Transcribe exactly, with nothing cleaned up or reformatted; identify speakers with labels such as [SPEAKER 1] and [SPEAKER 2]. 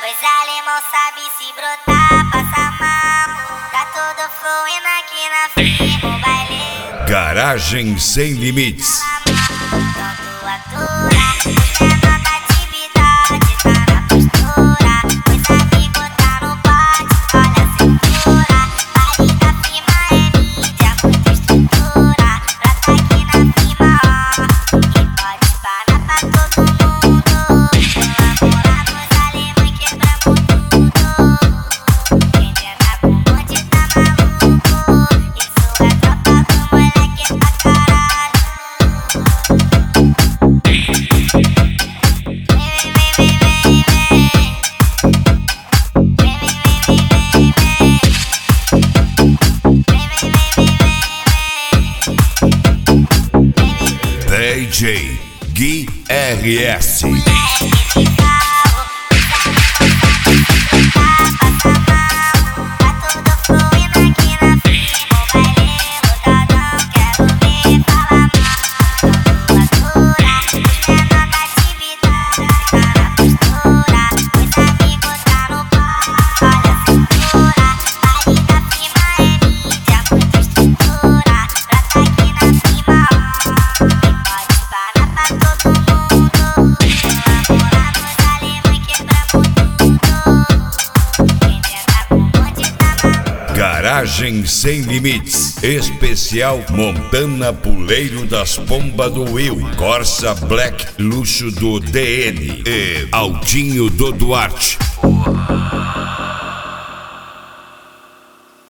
[SPEAKER 1] Pois alemão sabe se brotar, passa mal. Tá todo fluindo aqui na firma, o baile.
[SPEAKER 2] Garagem Sem Limites.
[SPEAKER 1] Tanto atura, os menor da atividade tá na postura. Os amigos tá no bote, olha a cintura. Ali da firma é mídia, muita estrutura. Pra tá aqui na firma, ó, e pode parar pra todo mundo. Namoramos alemão e quebramos tudo. Quem tenta com o bonde tá maluco. Isso é tropa do moleque pra caralho.
[SPEAKER 2] D J Gui R S. Garagem Sem Limites, especial Montana Puleiro das Pombas do Will, Corsa Black luxo do D N e Altinho do Duarte.